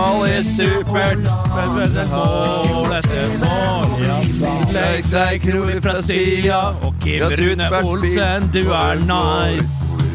Fotball supert, men mål etter mål. Legg deg kroner fra sida, og Kim Rune Olsen, du nice.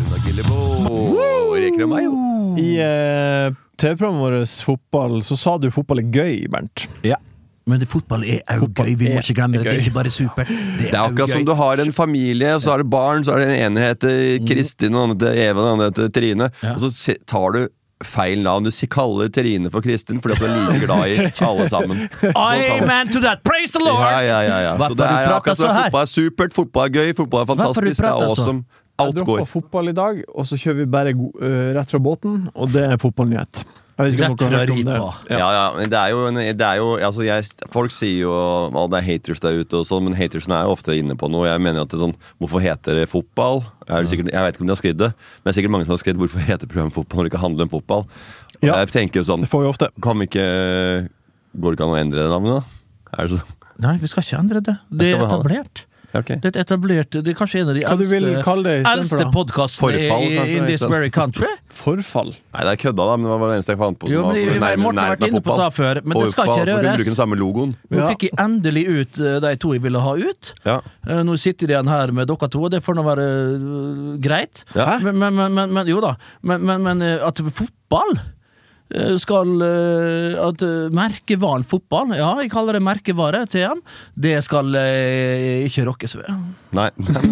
Reker meg jo. I TV-programmet vårt fotball, så sa du fotball gøy, Bernt. Ja. Men fotball jo gøy, vi må ikke glemme det. Det ikke bare supert. Det akkurat som du har en familie, så det barn, så den ene heter Kristin, og den andre heter Eva, den andre heter Trine. Og så tar du feil navn. Du kaller Trine for Kristin, fordi at du like glad i alle sammen. Amen to that, praise the Lord! Ja. Så det akkurat som fotball supert, fotball gøy, fotball fantastisk, det også. Alt går. Jeg dropper fotball i dag, og så kjører vi bare rett fra båten, og det fotballnyhet. Rett fra ripa. Ja, men det er jo altså folk sier jo at det haters der ute og sånn, men hatersene jo ofte inne på noe. Jeg mener at det sånn, hvorfor heter det fotball? Jeg vet ikke om de har skrevet det, men det sikkert mange som har skrevet hvorfor heter programmet fotball når det ikke handler om fotball. Og jeg tenker jo sånn, det får vi ofte. Går det ikke an å endre det navnet da? Det så? Nei, vi skal ikke endre det. Det etablert. Okay. Det etablert, det kanskje en av de eldste podcastene in this very country. Forfall? Nei, det kødda da, men det var det eneste jeg fant på som Morten har vært inne på det før, men det skal ikke røres. Så bruke den samme logoen. Nå fikk jeg endelig ut de to jeg ville ha ut. Nå sitter de igjen her med dere to, og det får nå være greit. Men jo da, men at fotball skal at merkevaren fotball, jeg kaller det merkevare til dem, det skal ikke rokkes ved. Nei.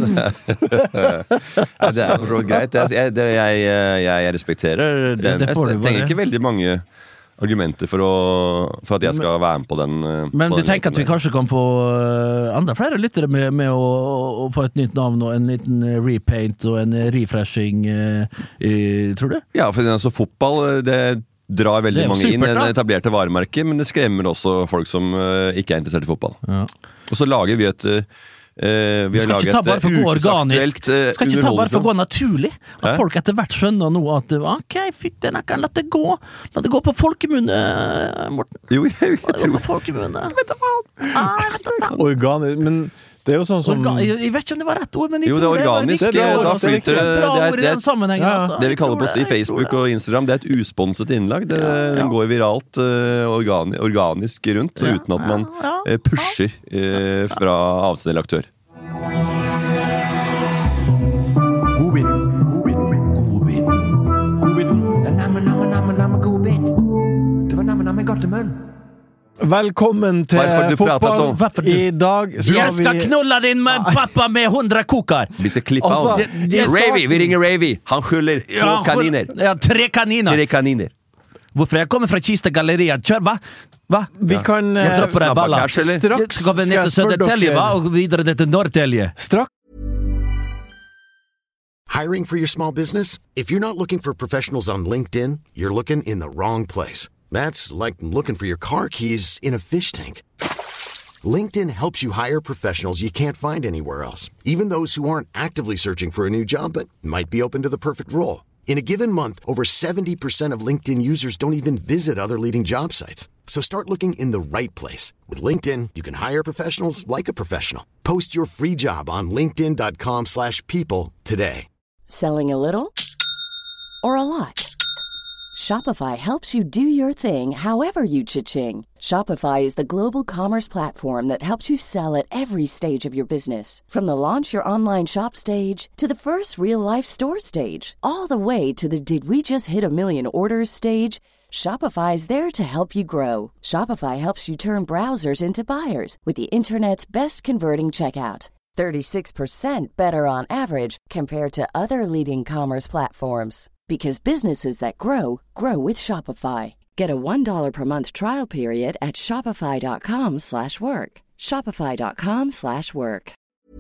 Det for så greit. Jeg respekterer den. Jeg trenger ikke veldig mange argumenter for at jeg skal være med på den. Men du tenker at vi kanskje kan få enda flere lyttere med å få et nytt navn og en liten repaint og en refreshing, tror du? Ja, for altså fotball, det drar veldig mange inn i etablerte varemerker, men det skremmer også folk som ikke interessert i fotball. Og så lager vi et vi har laget ukesaktuelt skal ikke ta bare for å gå naturlig at folk etter hvert skjønner nå at ok, fytte nekken, la det gå på folkemunne, Morten. Jo, jeg tror på folkemunne. Organisk, men det jo sånn som jeg vet ikke om det var rett ord, men jeg tror det er organisk. Da flyter det vi kaller på oss i Facebook og Instagram, det et usponset innlag. Den går viralt organisk rundt, uten at man pusher fra avsnitt aktør. Godbiten. Det var namme godt i munnen. Velkommen til fotball. I dag jeg skal knulla din pappa med 100 kokar. Vi skal klippe av. Ravy, vi ringer Ravy. Han skylder 2 kaniner. 3 kaniner. Hvorfor jeg kommer fra Kista Galleriet? Kjør, hva? Vi kan droppe deg balla. Straks skal vi ned til Södertälje, og videre til Norrtälje. Straks. Hiring for your small business? If you're not looking for professionals on LinkedIn, you're looking in the wrong place. That's like looking for your car keys in a fish tank. LinkedIn helps you hire professionals you can't find anywhere else, even those who aren't actively searching for a new job but might be open to the perfect role. In a given month, over 70% of LinkedIn users don't even visit other leading job sites. So start looking in the right place. With LinkedIn, you can hire professionals like a professional. Post your free job on linkedin.com/people today. Selling a little or a lot? Shopify helps you do your thing however you cha-ching. Shopify is the global commerce platform that helps you sell at every stage of your business. From the launch your online shop stage to the first real-life store stage, all the way to the did we just hit a million orders stage. Shopify is there to help you grow. Shopify helps you turn browsers into buyers with the internet's best converting checkout. 36% better on average compared to other leading commerce platforms. Because businesses that grow, grow with Shopify. Get a $1 per month trial period at shopify.com/work. Shopify.com/work.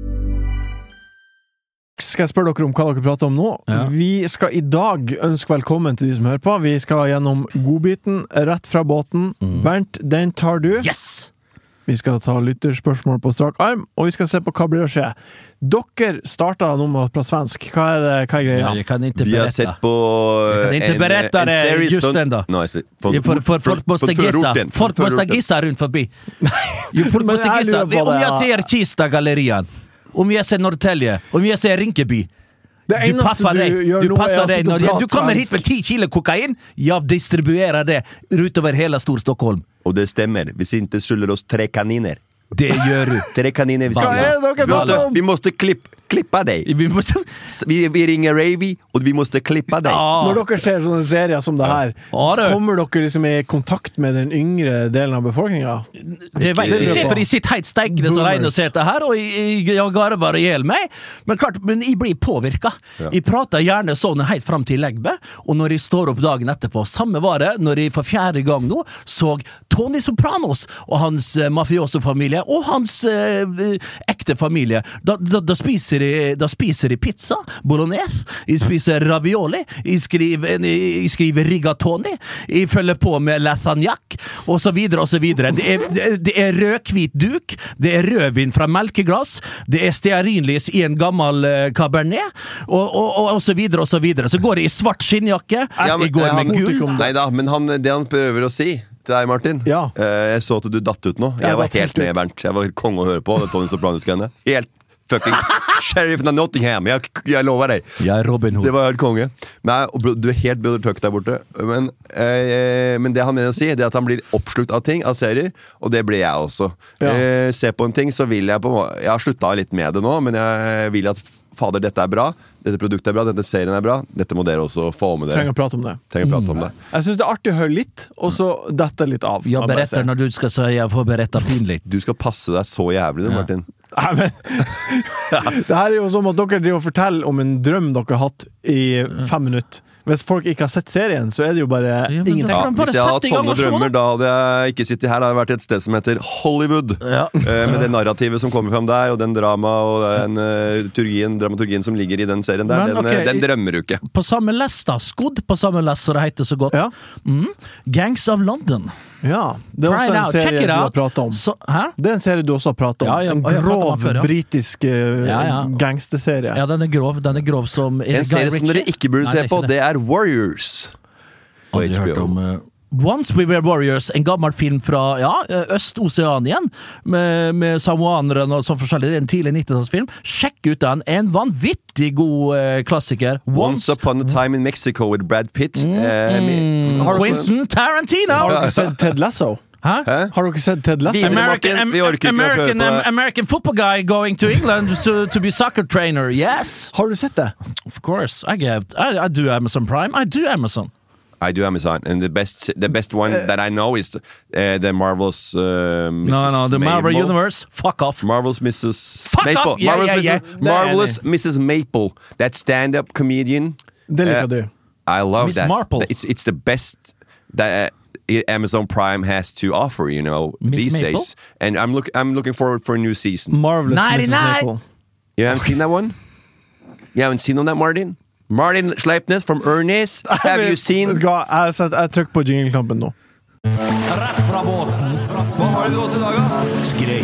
Skal jeg spørre dere om hva dere prater om nå? Vi skal i dag ønske velkommen til de som hører på. Vi skal gjennom godbiten rett fra båten. Bernt, den tar du. Yes! Vi skal ta lytterspørsmål på strak arm, og vi skal se på hva blir å skje. Dere startet nå med å prate svensk. Hva er greia? Jeg kan ikke Vi har sett på det just enda. For folk måste gissa. Folk måste gissa rundt forbi. Folk måste gissa. Om jeg ser Kista Gallerian, om jeg ser Norrtälje, om jeg ser Rinkeby, Det eneste du gjør nå passer deg når du kommer hit med 10 kilo kokain, jeg distribuerer det utover hele Stor-Stockholm. Og det stemmer, hvis inte skylder oss 3 kaniner. Det gjør du. 3 kaniner vi måste klippa deg. Vi ringer Ravy, og vi måste klippa deg. Når dere ser sånne serier som det her, kommer dere liksom i kontakt med den yngre delen av befolkningen? Det vet jeg ikke, for jeg sitter helt steikende så regn og ser det her, og jeg garver ihjel meg. Men klart, jeg blir påvirket. Jeg prater gjerne sånn helt frem til legbe, og når jeg står opp dagen etterpå, samme var det, når jeg for 4. gang nå så Tony Sopranos og hans mafioso-familie, og hans ekte familie, da spiser de pizza, bolognese, jeg spiser ravioli, jeg skriver rigatoni, jeg følger på med lasagnac, og så videre, og så videre. Det er rød-hvit duk, det er rødvin fra melkeglass, det er stearinlys i en gammel cabernet, og så videre, og så videre. Så går jeg i svart skinnjakke, jeg går med gul. Neida, men det han prøver å si til deg, Martin. Jeg så at du datt ut nå. Jeg var helt med, Bernt. Jeg var helt konge å høre på. Det Tony Sopranos-greiene. Helt fucking sheriffen av Nottingham. Jeg lover deg. Jeg er Robin Hood. Det var helt konge. Du er helt Brother Tuck der borte. Men det han mener å si, det er at han blir oppslukt av ting, av serier, og det blir jeg også. Se på en ting, så vil jeg har sluttet litt med det nå, men jeg vil at fader, dette er bra, dette produktet er bra, dette serien er bra, dette må dere også få med dere. Trenger å prate om det. Jeg synes det er artig å høre litt, og så dette litt av. Jeg beretter når du skal si jeg får berette pinlig. Du skal passe deg så jævlig, Martin. Nei, men det her er jo som at dere driver og forteller om en drøm dere har hatt i 5 minutter. Hvis folk ikke har sett serien, så er det jo bare ingenting. Hvis jeg hadde hatt sånne drømmer, da hadde jeg ikke sittet her. Det hadde vært et sted som heter Hollywood. Med det narrativet som kommer frem der, og den drama og den dramaturgien som ligger i den serien der, den drømmer du ikke. På samme lest da, skodd på samme lest, så det heter så godt. Gangs of London. Ja, det er også en serie du har pratet om. Det er en serie du også har pratet om. En grov britisk gangsterserie. Ja, den er grov som en serie som dere ikke burde se på, det er Warriors. Aldri hørt om Once We Were Warriors, en gammel film fra Øst-Oceanien med samoanere og sånn forskjellig. Det er en tidlig 90-tallsfilm. Sjekk ut den, en vanvittig god klassiker. Once Upon a Time in Mexico with Brad Pitt. Quentin Tarantino. Har du sett Ted Lasso? Har dere sett Ted Lasso? American football guy going to England to be soccer trainer, yes. Har du sett det? Of course, I do Amazon Prime, I do Amazon. I do Amazon, and the best one that I know is the Marvelous Mrs. the Marvel Universe. Fuck off. Marvelous Mrs. Fuck Maple. Off. Marvelous Mrs. Maple. That stand-up comedian. Det liker du. I love Miss that. Marple. It's the best that Amazon Prime has to offer, these Maple? days. And I'm looking forward for a new season. Marvelous 99. Mrs. Maple. You haven't seen that one? You haven't seen on that, Martin? Martin Sleipnes from Ernest. Have you seen? Jeg trykker på jingle-knappen nå. Rett fra båten. Hva har du også i dag, da? Skrei.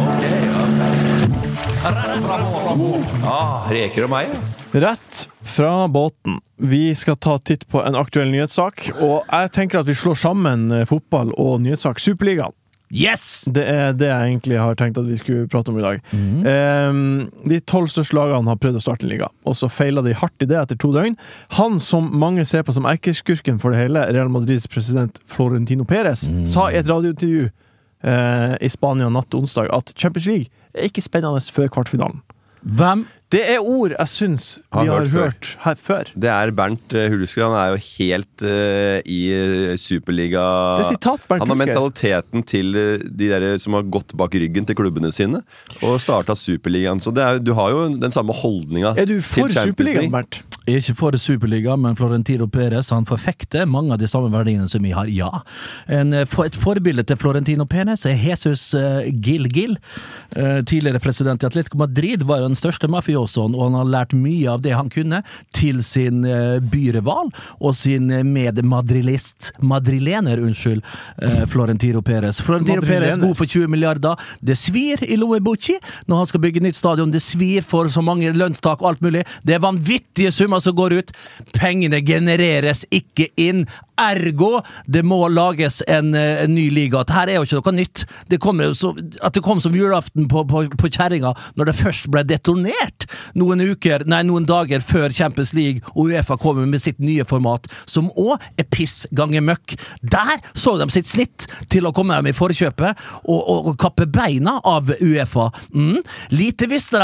Rett fra båten. Reker og meg. Rett fra båten. Vi skal ta titt på en aktuell nyhetssak, og jeg tenker at vi slår sammen fotball og nyhetssak. Superligaen. Yes! Det er det jeg egentlig har tenkt at vi skulle prate om i dag. De 12 største lagene har prøvd å starte en liga, og så feilet de hardt i det etter 2 døgn. Han som mange ser på som erkeskurken for det hele, Real Madrids president Florentino Perez, sa i et radiointervju i Spania natt til onsdag at Champions League er ikke spennende før kvartfinalen. Hvem? Det er ord jeg synes vi har hørt her før. Det er Bernt Hulsker. Han er jo helt i Superliga. Det er sitat Bernt Hulsker. Han har mentaliteten til de der som har gått bak ryggen til klubbene sine og startet Superligaen. Så du har jo den samme holdninga. Er du for Superligaen, Bernt? Jeg er ikke for Superliga, men Florentino Perez han forfekter mange av de samme verdiene som vi har. Ja. Et forbilde til Florentino Perez er Jesus Gil. Tidligere president i Atletico Madrid var den største mafiosoen, og han har lært mye av det han kunne til sin byrival og sin madrilener, Florentino Perez. Florentino Perez god for 20 milliarder. Det svir i Loebucci når han skal bygge nytt stadion. Det svir for så mange lønnstak og alt mulig. Det er vanvittige summer medlemmer som går ut. Pengene genereres ikke inn. Ergo, det må lages en ny liga. Dette er jo ikke noe nytt. Det kom som julaften på kjerringa når det først ble detonert noen dager før Champions League og UEFA kommer med sitt nye format, som også er piss ganger møkk. Der så de sitt snitt til å komme dem i forkjøpet og kappe beina av UEFA. Lite visste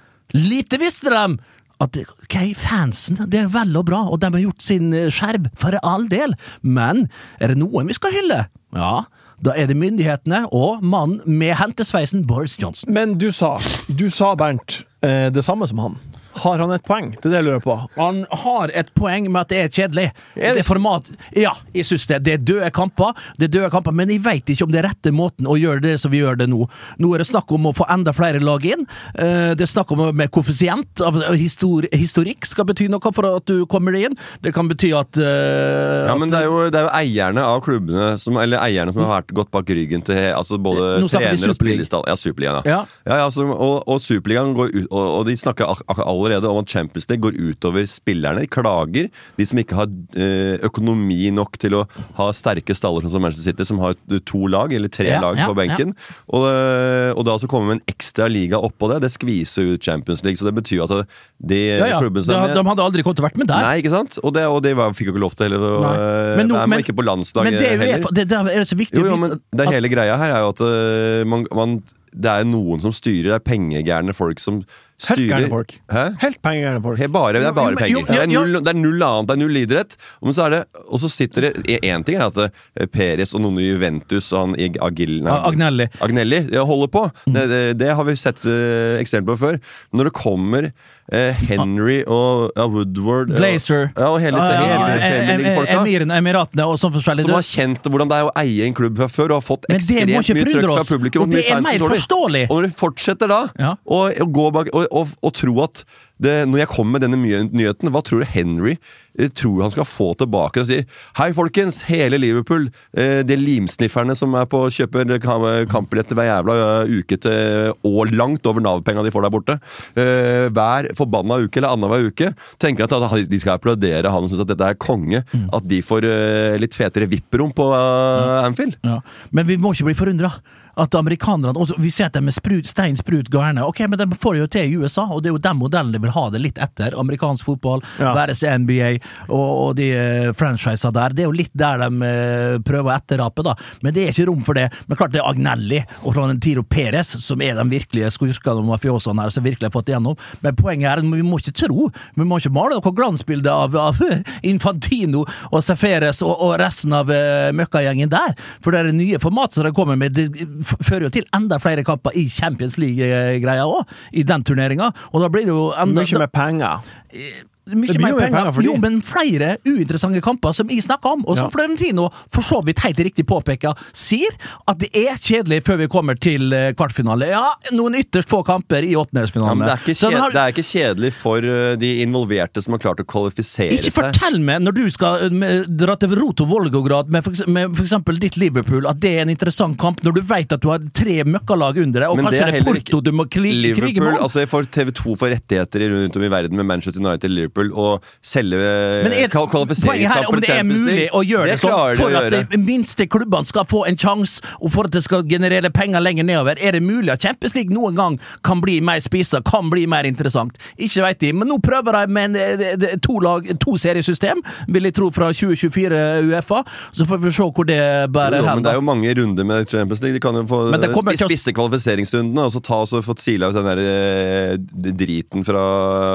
de at fansen, det er vel og bra, og de har gjort sin skjerv for all del, men er det noen vi skal hylle? Ja, da er det myndighetene og mannen med hentesveisen Boris Johnson. Men du sa Bernt, det samme som han. Har han et poeng? Det er det jeg lurer på. Han har et poeng med at det er kjedelig. Det format, ja, jeg synes det. Det er døde kamper, men jeg vet ikke om det er rette måten å gjøre det som vi gjør det nå. Nå er det snakk om å få enda flere lag inn. Det er snakk om med koeffisient av historikk skal bety noe for at du kommer inn. Det kan bety at... ja, men det er jo eierne av klubbene, eller eierne som har gått bak ryggen til altså både trener og spillestall. Ja, Superligaen. Ja, altså, og Superligaen går ut, og de snakker allerede om at Champions League går utover spillerne. De klager, de som ikke har økonomi nok til å ha sterke staller som Manchester City, som har 2 lag, eller 3 lag på benken. Og da så kommer en ekstra liga oppå det skviser ut Champions League, så det betyr at de klubbene som de hadde aldri kommet til å vært med der. Nei, ikke sant? Og de fikk jo ikke lov til heller å være med ikke på landslaget heller. Men det er så viktig. Jo, men det hele greia her er jo at det er noen som styrer, det er pengegærne folk som styrer. Helt gærne folk. Hæ? Helt pengegærne folk. Det er bare penger. Det er null annet, det er null idrett. Og så sitter det, en ting er at Perez og noen i Juventus og Agnelli holder på. Det har vi sett eksempler på før. Når det kommer Henry og Woodward Glazer og hele Emiratene og sånn forskjellig som har kjent hvordan det er å eie en klubb fra før og har fått ekstremt mye trøkk fra publikum, og det er mer forståelig. Og når de fortsetter da å gå bak og tro at når jeg kommer med denne nyheten, hva tror du Henry tror han skal få tilbake og sier, hei folkens, hele Liverpool, de limsnifferne som er på å kjøpe kampbilletter hver jævla uke og langt over Nav-penga de får der borte, hver forbanna uke eller annen hver uke, tenker at de skal applaudere han og synes at dette er konge, at de får litt fetere vipperom på Anfield. Ja. Men vi må ikke bli forundret at amerikanerne, og vi ser at de er steinsprut gærne, ok, men de får jo til i USA, og det er jo den modellen de vil ha det litt etter, amerikansk fotball, være seg NBA, og de franchiser der, det er jo litt der de prøver å etterape da, men det er ikke rom for det, men klart det er Agnelli og Florentino Perez, som er de virkelige skurkene og mafiosene her, som virkelig har fått igjennom, men poenget er, vi må ikke tro, vi må ikke male noe glansbilde av Infantino og Seferes og resten av møkkagjengen der, for det er det nye format som de kommer med, fører jo til enda flere kamper i Champions League-greia også, i den turneringen, og da blir det jo enda... Mye med penger. Mye mer penger, jo, men flere uinteressante kamper som jeg snakker om, og som Florentino for så vidt helt riktig påpeker, sier at det er kjedelig før vi kommer til kvartfinale. Ja, noen ytterst få kamper i åttendedelsfinalen. Ja, det er ikke kjedelig for de involverte som har klart å kvalifisere seg. Ikke fortell meg, når du skal dra til Roto Volgograd med for eksempel ditt Liverpool, at det er en interessant kamp når du vet at du har 3 møkkalag under deg, og kanskje det er Porto du må krige med. Altså for TV2 for rettigheter rundt om i verden med Manchester United, Liverpool og selge kvalifiseringskamper til Champions League. Å gjøre det sånn, for at de minste klubbene skal få en sjanse, og for at det skal generere penger lenger nedover, er det mulig at Champions League noen gang kan bli mer spisset, kan bli mer interessant. Ikke vet de, men nå prøver de med en 2-seriesystem, vil jeg tro fra 2024 UEFA, så får vi se hvor det bærer hen. Men det er jo mange runder med Champions League, de kan jo få spisse kvalifiseringsrundene, og så fått sila ut den der driten fra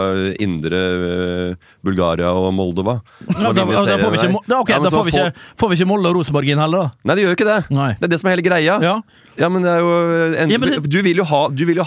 indre Bulgaria og Moldova. Da får vi ikke Molde og Rosenborg inn heller da. Nei, det gjør ikke det. Nei. Det er det som er hele greia. Ja, men det er jo du vil jo ha du vil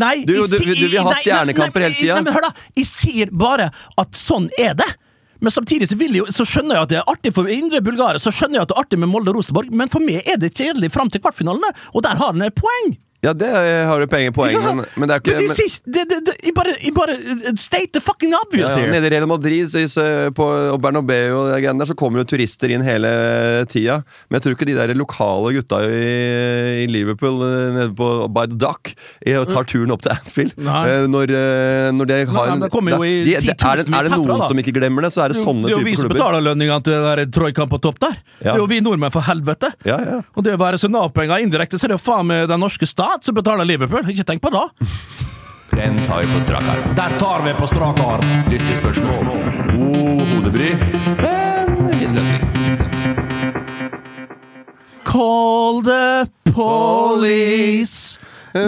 ha stjernekamper hele tiden. Nei, men hør da, jeg sier bare at sånn er det. Men samtidig så skjønner jeg at det er artig for indre Bulgaria, så skjønner jeg at det er artig med Molde og Rosenborg, men for meg er det kjedelig frem til kvartfinalene, og der har den et poeng. Ja, det har du poeng, Ja, men det er ikke... Jeg bare state the fucking obvious here. Nede i Real Madrid på Bernabeu og der, så kommer jo turister inn hele tida. Men jeg tror ikke de der lokale gutta i Liverpool nede på By the Dock tar turen opp til Anfield. Når det har det kommer jo i 10 000 Er det noen som ikke glemmer det, så er det sånne typer klubber. Det er jo vi som betaler lønningene til den der troikaen på topp der. Det er jo vi nordmenn, for helvete. Og det å være så Nav-penger indirekte, så er det jo faen med den norske stat som betaler Liverpool. Ikke tenk på det. Den tar vi på strak arm. Den tar vi på strak arm. Lyttespørsmål. Hodebry. Call the police.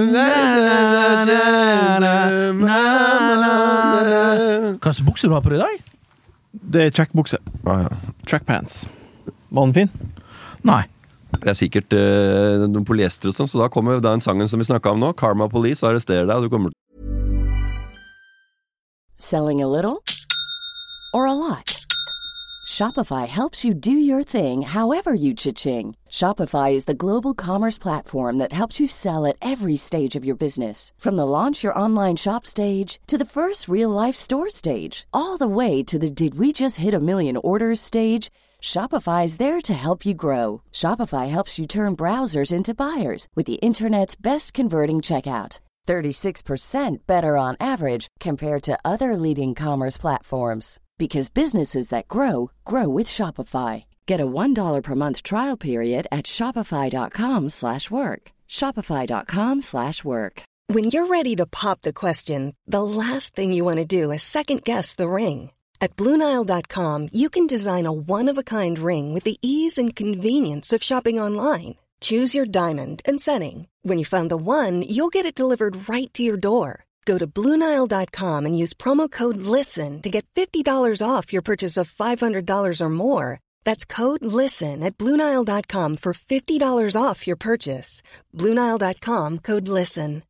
Hva slags bukser du har på i dag? Det trackbukse. Trackpants. Var den fin? Nei. Det er sikkert noen polyester og sånn, så da kommer den sangen som vi snakket om nå, Karma Police, og arresterer deg, og du kommer... Selling a little or a lot? Shopify helps you do your thing however you cha-ching. Shopify is the global commerce platform that helps you sell at every stage of your business. From the launch your online shop stage to the first real-life store stage, all the way to the did we just hit a million orders stage. Shopify is there to help you grow. Shopify helps you turn browsers into buyers with the internet's best converting checkout. 36% better on average compared to other leading commerce platforms. Because businesses that grow, grow with Shopify. Get a $1 per month trial period at shopify.com/work. Shopify.com/work. When you're ready to pop the question, the last thing you want to do is second-guess the ring. At BlueNile.com, you can design a one-of-a-kind ring with the ease and convenience of shopping online. Choose your diamond and setting. When you find the one, you'll get it delivered right to your door. Go to BlueNile.com and use promo code LISTEN to get $50 off your purchase of $500 or more. That's code LISTEN at BlueNile.com for $50 off your purchase. BlueNile.com, code LISTEN.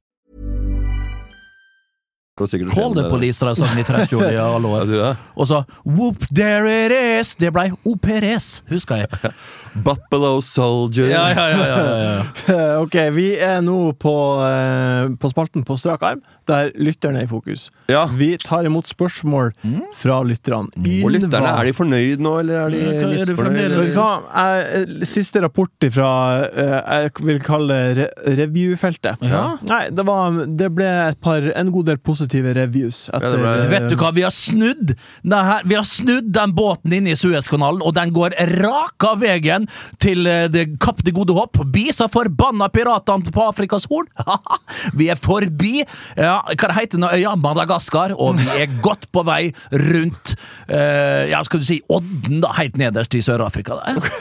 Call the police, har jeg sagt i 30 år i alle år. Og så, whoop, there it is! Det ble OPRS, husker jeg. Buffalo Soldier. Ja. Ok, vi nå på spalten på strak arm, der lytterne i fokus. Ja. Vi tar imot spørsmål fra lytterne. Og lytterne, er de fornøyd nå, eller er de misfornøyd? Siste rapport fra, jeg vil kalle reviewfeltet. Nei, det ble en god del positive reviews. Vet du hva, vi har snudd den båten inn i Suezkanalen, og den går rak av veien til det Kapp det gode hopp. Bisa forbanna piratene på Afrikas horn. Vi forbi, hva det heter nå, øya Madagaskar, og vi godt på vei rundt, skal du si, Odden da, helt nederst i Sør-Afrika.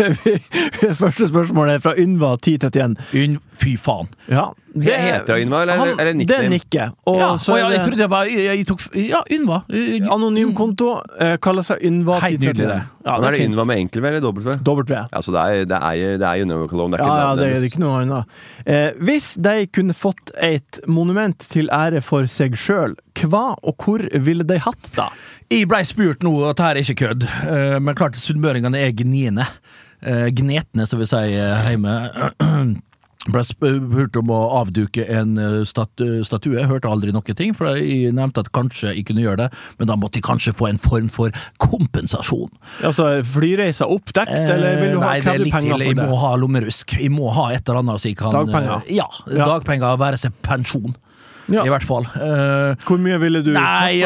Første spørsmål fra Ynva 1031. Fy faen. Ja. Det heter Ynva, eller nickname? Det Nikke. Jeg trodde det var Ynva. Anonym konto, kaller seg Ynva 1031. Helt nydelig det. Men er det Ynva med enkel eller dobbelt? Dobbelt. Ja, så det er Ynva Cologne, det er ikke noe annet. Hvis de kunne fått et monument til ære for seg selv, hva og hvor ville de hatt da? Jeg ble spurt nå at her er ikke kødd, men klart sunnmøringene er gnetne, som vi sier hjemme. Ble spurt om å avduke en statue. Jeg hørte aldri noen ting, for jeg nevnte at kanskje jeg kunne gjøre det, men da måtte jeg kanskje få en form for kompensasjon. Altså, flyreiser oppdekt, eller vil du ha krevd penger for det? Jeg må ha lommerusk. Jeg må ha et eller annet så jeg kan... Dagpenger? Ja, dagpenger, være seg pensjon. I hvert fall. Hvor mye ville du... Nei,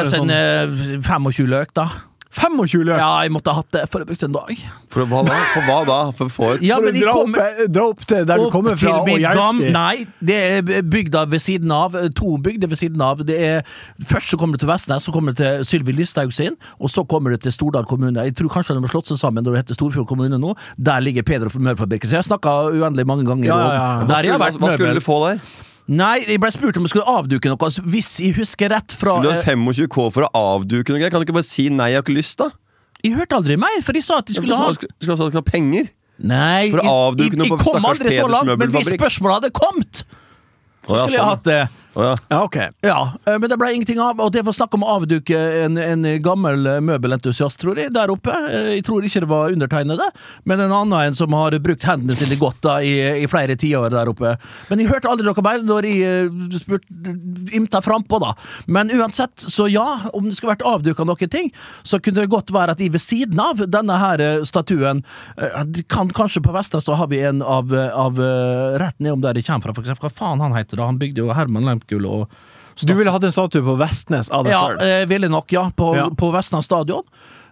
25 løk da. 25 løk? Ja, jeg måtte ha hatt det for å bruke en dag. For hva da? For å få et... Ja, for å dra opp til der du kommer fra og hjelpe til? Nei, det er bygda ved siden av, 2 bygder ved siden av. Først så kommer det til Vestnes, så kommer det til Sylvi Listhaug sin, og så kommer det til Stordal kommune. Jeg tror kanskje de har slått seg sammen når det heter Storfjord kommune nå. Der ligger Pedro Mørfabrikken. Så jeg har snakket uendelig mange ganger. Hva skulle du få der? Nei, jeg ble spurt om jeg skulle avduke noe. Hvis jeg husker rett fra... Skulle du ha 25 K for å avduke noe? Kan du ikke bare si nei, jeg har ikke lyst da? Jeg hørte aldri mer, for de sa at de skulle ha... Du skulle ha penger? Nei, for å avduke noe på jeg kom aldri så langt, men hvis spørsmålet hadde kommet, så skulle jeg hatt det. ok. Ja, men det ble ingenting av, og det var snakk om å avduke en gammel møbelentusiast, tror jeg, der oppe. Jeg tror ikke det var undertegnede, men en annen som har brukt hendene sine godt da, i flere tiår der oppe. Men jeg hørte aldri noe mer når jeg imta frampå da. Men uansett, så ja, om det skulle vært avduket noen ting, så kunne det godt være at jeg ved siden av denne her statuen, kanskje på Vestnes så har vi en av rett ned om der de kommer fra, for eksempel, hva faen han heter da? Han bygde jo Herman Lemkuhl og Du ville hatt en statue på Vestnes av deg selv? Ja, ville nok, ja, på Vestnes stadion.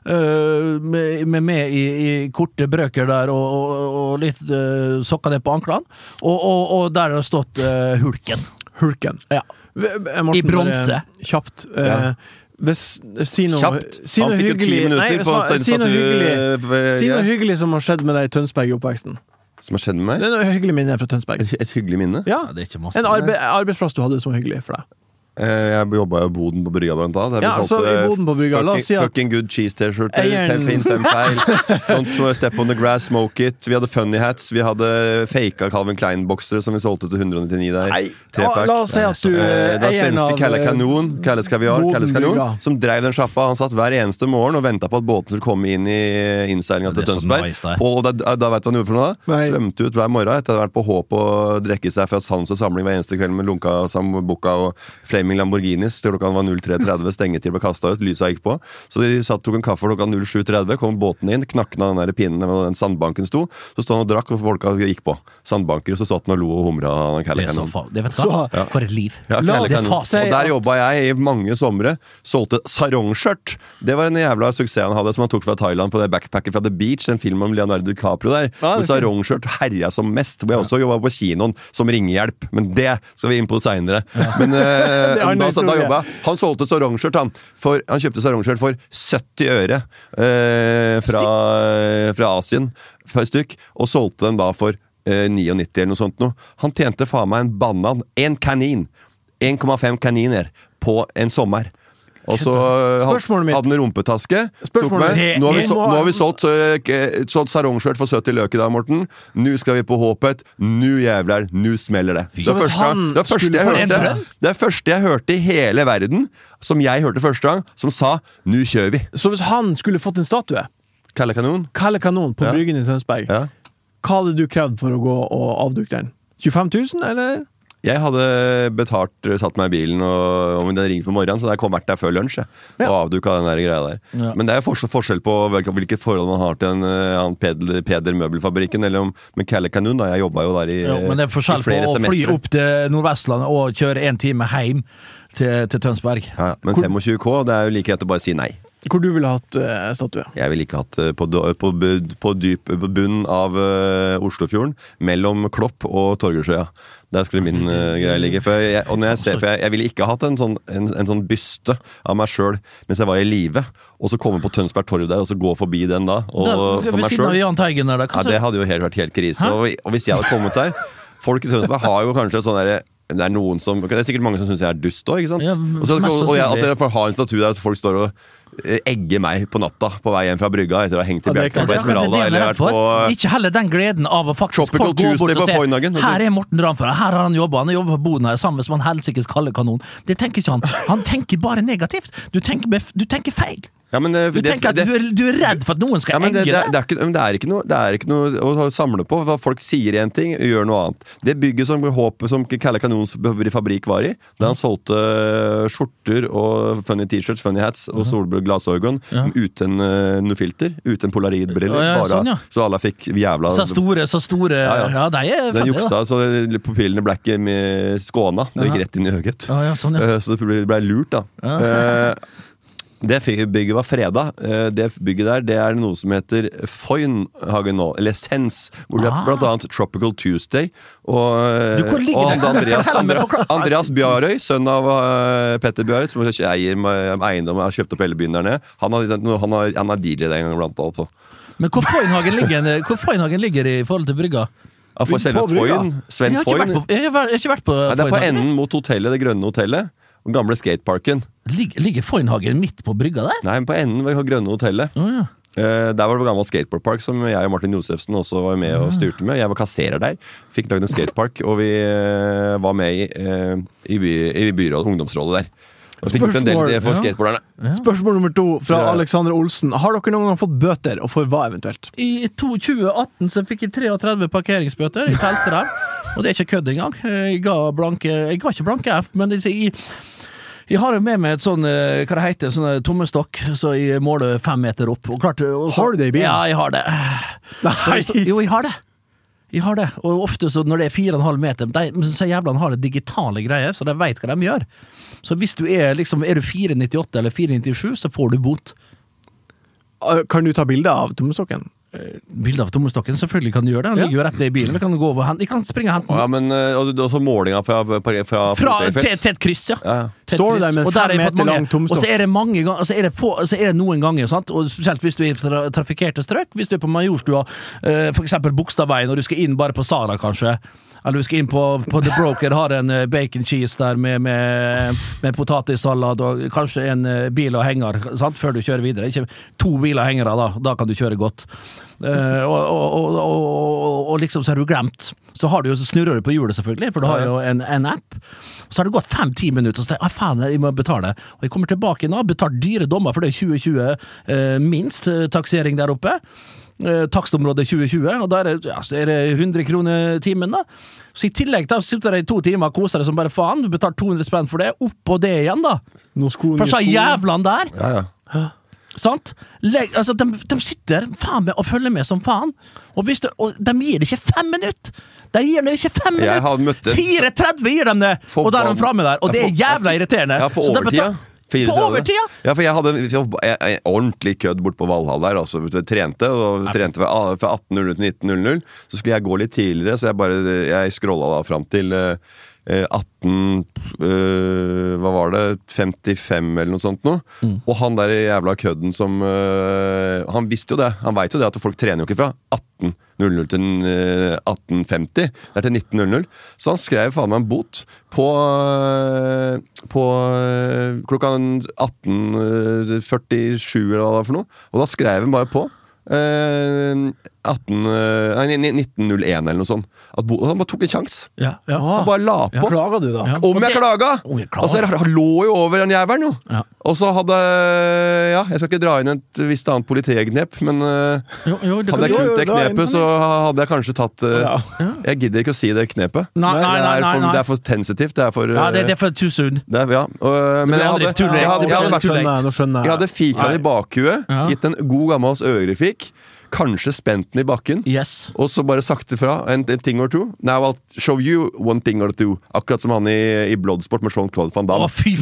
Med i korte brøker der og litt sokker ned på anklene og der har det stått Hulken ja. Morten, i bronse kjapt si noe Han fikk jo 10 minutter på si noe hyggelig som har skjedd med deg i Tønsberg i oppveksten som har skjedd med meg? Det er noe hyggelig minne fra Tønsberg et hyggelig minne? Ja, det er ikke masse en arbeidsplass du hadde som hyggelig for deg Jeg jobbet i Boden på Brygga blant annet. Ja, så i Boden på Brygga, la oss si at fucking good cheese t-skjorter, fem feil. Don't step on the grass, smoke it. Vi hadde funny hats, vi hadde faka Calvin Klein-boksere som vi solgte til 199 der. La oss si at du da svenske Kalle Kanon, Kalles Kaviar, Kalles Kanon, som drev den sjappa. Han satt hver eneste morgen og ventet på at båten skulle komme inn i innseilinga til Tønsberg. Og da vet du hva han gjorde for noe da? Svømte ut hver morgen etter å ha vært på håp og drekke seg fra sans og samling hver eneste kveld med lunka sambuca og Flaming Lamborghinis til klokka var 03.30, stengetid ble kastet ut, lyset gikk på. Så de tok en kaffe klokka 07.30, kom båten inn, knakken av den der pinnen hvor den sandbanken sto, så stod han og drakk, og folka gikk på. Sandbanker, og så satt han og lo og humra. Det er så faen. Det vet du hva? For et liv. Ja, og der jobbet jeg i mange somre, solgte sarongskjørt. Det var en jævla suksess han hadde, som han tok fra Thailand på det backpacket fra The Beach, en film om Leonardo DiCaprio der. Og sarongskjørt herja som mest, hvor jeg også jobbet på kinoen som ringehjelp, men det skal vi inn på senere. Men da jobbet jeg. Han solgte sarongskjørt, han kjøpte sarongskjørt for 70 øre fra Asien for et stykk, og solgte dem da for 99 eller noe sånt noe. Han tjente faen meg en banan, en kanin, 1,5 kaniner på en sommer. Og så hadde han rumpetaske. Nå har vi solgt sarongskjørt for 70 løk i dag, Morten. Nå skal vi på håpet. Nå jævler, nå smeller det. Det første jeg hørte i hele verden, som jeg hørte første gang, som sa, nå kjører vi. Så hvis han skulle fått en statue Kalle Kanon på Bryggen i Tønsberg, hva hadde du krevd for å gå og avduke den? 25 000, eller? Jeg hadde satt meg i bilen og den ringte på morgenen, så jeg kom vært der før lunsj og avduka den der greia der. Ja. Men det er forskjell på hvilke forhold man har til en Peder Møbelfabrikken eller med Kalle Kanon da. Jeg jobbet jo der i flere semestre. Men det er forskjell på å fly opp til Nordvestlandet og kjøre 1 time hjem til Tønsberg. Ja, men 25K, det er jo like etter bare å si nei. Hvor du ville hatt statue? Jeg ville ikke hatt på bunnen av Oslofjorden, mellom Klopp og Torgersjøya. Der skulle min greie ligge. Jeg ville ikke hatt en sånn byste av meg selv mens jeg var i live, og så komme på Tønsberg Torv der, og så gå forbi den da. Og for meg selv. Det hadde jo vært helt krise. Og hvis jeg hadde kommet der, folk i Tønsberg har jo kanskje sånn der. Det er sikkert mange som synes jeg er dust også, ikke sant? Og at jeg får ha en statue der at folk står og egger meg på natta på vei hjem fra brygga etter å ha hengt i bjelken på Esmeralda eller vært på ikke heller den gleden av å faktisk folk gå bort og se her er Morten Ramfjord, her har han jobbet på Boden her sammen med helsikes Kalle Kanon. Det tenker ikke han tenker bare negativt. Du tenker feil. Ja, du tenker at du er redd for at noen skal egge deg? Det er ikke noe å samle på. Folk sier en ting, gjør noe annet. Det bygget som håpet som Kalle Kanons fabrikk var i, der han solgte skjorter og funny t-shirts, funny hats og solbrød glasøyne uten noe filter, uten polaroidbriller, så alle fikk jævla så store ja, de er den juksa, så pupillene ble ikke med skåna, det gikk rett inn i øyet. Så det ble lurt da. Det bygget var fredag. Det bygget der, det er noe som heter Foynhagen nå, eller Sens, hvor det er blant annet Tropical Tuesday og Andreas Bjarøy, sønn av Petter Bjarøy, som eier eiendom og har kjøpt opp hele byen der nede. Han har DJ den gangen blant annet. Men hvor Foynhagen ligger i forhold til brygga? Ja, for selve Foyn, Sven Foyn. Jeg har ikke vært på Foynhagen. Det er på enden mot hotellet, det grønne hotellet. Den gamle skateparken. Ligger Foynhagen midt på brygga der? Nei, men på enden ved grønne hotellet. Der var det et gammelt skateboardpark som jeg og Martin Josefsen også var med og styrte med. Jeg var kasserer der, fikk laget en skatepark, og vi var med i byrådet, ungdomsrådet der. Og fikk en del for skateboarderne. Spørsmål nummer 2 fra Alexander Olsen. Har dere noen gang fått bøter, og for hva eventuelt? I 2018 så fikk jeg 33 parkeringsbøter i teltet der, og det er ikke kødd engang. Jeg ga ikke blanke F, men jeg har jo med meg et sånn, hva det heter, sånn tommestokk, så jeg måler 5 meter opp. Og klart, har du det i bilen? Ja, jeg har det. Nei! Jo, jeg har det. Og ofte så når det er 4,5 meter, så jævlan har det digitale greier, så de vet hva de gjør. Så hvis du er du 4,98 eller 4,97, så får du bot. Kan du ta bilder av tommestokken? Bilder av tommestokken, selvfølgelig kan du gjøre det. Han ligger jo rett ned i bilen. Vi kan gå over, vi kan springe og hente den. Ja, men også målinga fra til et kryss, ja. Står du der med 5 meter lang tommestokk? Og så er det mange ganger, så er det noen ganger, sant? Og spesielt hvis du er i trafikerte strøk, hvis du er på Majorstua, for eksempel Bogstadveien, og du skal inn bare på Sara, kanskje. Eller du skal inn på The Broker, har en bacon cheese der med potatissalad og kanskje en bil og henger, sant? Før du kjører videre. Ikke 2 biler og hengere, da kan du kjøre godt. Og liksom så har du glemt. Så snurrer du på hjulet selvfølgelig, for du har jo en app. Så har det gått 5-10 minutter, og så tenker jeg, faen, jeg må betale. Og jeg kommer tilbake nå, betalt dyre dommer, for det er 2020 minst taksering der oppe. Takstområdet 2020, og da er det 100 kroner timen da. Så i tillegg da sitter jeg i 2 timer og koser deg som bare faen, du betaler 200 spenn for det, opp på det igjen da. For så jævlan der. Ja. Sant? De sitter faen med og følger med som faen, og de gir det ikke 5 minutter. De gir det ikke 5 minutter. 4,30 gir de det, og da er de fremme der, og det er jævla irriterende. Ja, på overtida. På overtida? Ja, for jeg hadde en ordentlig kødd bort på Valhall der, altså, jeg trente fra 18.00 til 19.00, så skulle jeg gå litt tidligere, så jeg scrollet da frem til hva var det, 55 eller noe sånt nå, og han der jævla kødden som, han visste jo det, han vet jo det at folk trener jo ikke fra 18.00 til 18.50, det er til 19.00, så han skrev faen meg en bot på klokka 18.47 eller hva det var for noe, og da skrev han bare på 19.01 eller noe sånt. Han bare tok en sjans. Han bare la på. Klaga du da? Om jeg klaga! Altså, han lå jo over den jæveren jo. Og så hadde jeg skal ikke dra inn et visst annet politieknep, men hadde jeg kunnet det knepet, så hadde jeg kanskje tatt jeg gidder ikke å si det knepet. Nei. Det er for sensitivt. Det er for too soon. Men jeg hadde fika i bakhuet, gitt en god gammels ørefik, kanskje spent den i bakken, og så bare sagt ifra en ting or two. Now I'll show you one thing or two. Akkurat som han i Bloodsport med Jean-Claude Van Damme. Fy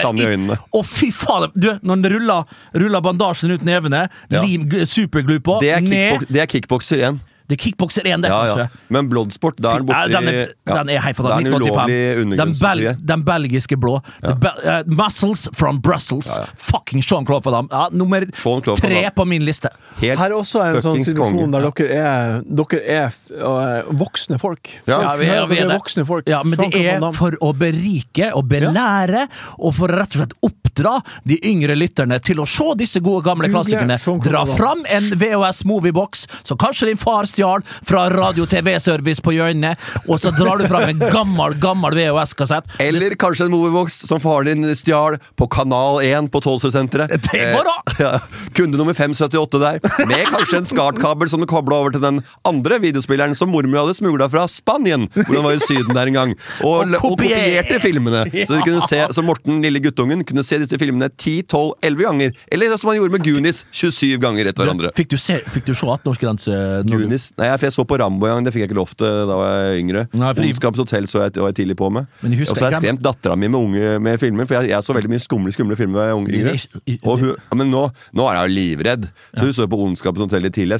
faen! Du, når den ruller bandasjen ut nevene, lim superglue på, det er kickbokser igjen. Det er kickbokser 1, det kanskje. Men Bloodsport, da er den borte den er helt fra 1985. Den belgiske blå. Muscles from Brussels. Fucking Jean-Claude Van Damme. Nummer 3 på min liste. Her er også en sånn situasjon der dere er voksne folk. Voksne folk. Ja, men det er for å berike og belære, og for å rett og slett oppdra de yngre lytterne til å se disse gode gamle klassikerne. Dra fram en VHS Moviebox, så kanskje din far stjal fra radio-tv-service på hjørnet, og så drar du fram en gammel VHS-kassett. Eller kanskje en Moviebox som faren din stjal på Kanal 1 på Tolvsø-senteret. Det var da! Kunde nummer 578 der, med kanskje en SCART-kabel som du koblet over til den andre videospilleren som mormor hadde smuglet fra Spanien, hvor han var i Syden der en gang, og kopierte filmene, så du kunne se, så Morten, lille guttungen, kunne se disse filmene 10, 12, 11 ganger, eller som han gjorde med Goonies 27 ganger etter hverandre. Fikk du se 18-årsgrense? Goonies? Nei, jeg så på Rambo en gang, det fikk jeg ikke lov til da var jeg yngre. Ondskapens hotell så jeg tidlig på med. Og så har jeg skremt datteren min med filmer, for jeg så veldig mye skumle filmer da jeg var yngre. Men nå er jeg jo livredd. Så hun så på Ondskapens hotell i tidlig.